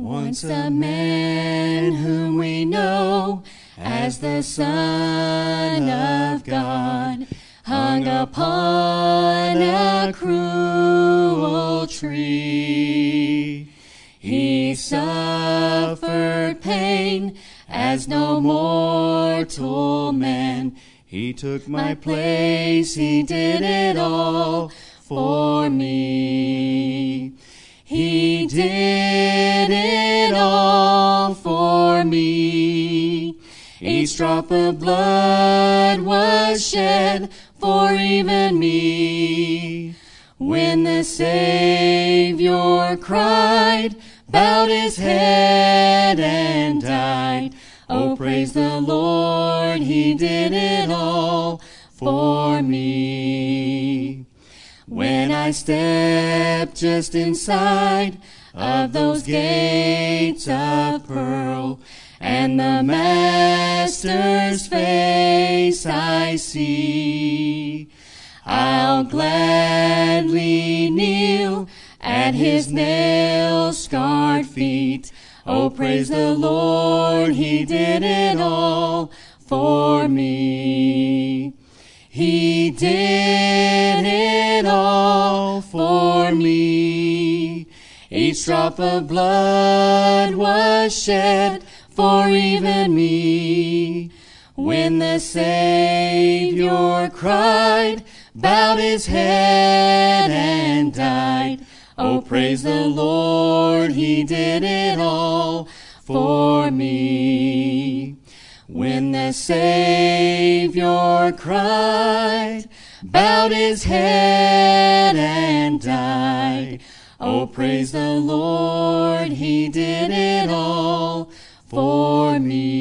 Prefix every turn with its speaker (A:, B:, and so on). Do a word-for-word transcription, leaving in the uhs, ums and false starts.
A: Once a man whom we know as the Son of God hung upon a cruel tree. He suffered pain as no mortal man. He took my place, he did it all for me. He did it all for me. Each drop of blood was shed for even me. When the Savior cried, bowed his head and died, oh, praise the Lord, he did it all for me. When I stepped just inside of those gates of pearl, and the Master's face I see, I'll gladly kneel at his nail-scarred feet. Oh, praise the Lord, he did it all for me. He did it all for me. Each drop of blood was shed for even me. When the Savior cried, bowed his head and died, oh, praise the Lord, he did it all for me. When the Savior cried, bowed his head and died, oh, praise the Lord, he did it all for me.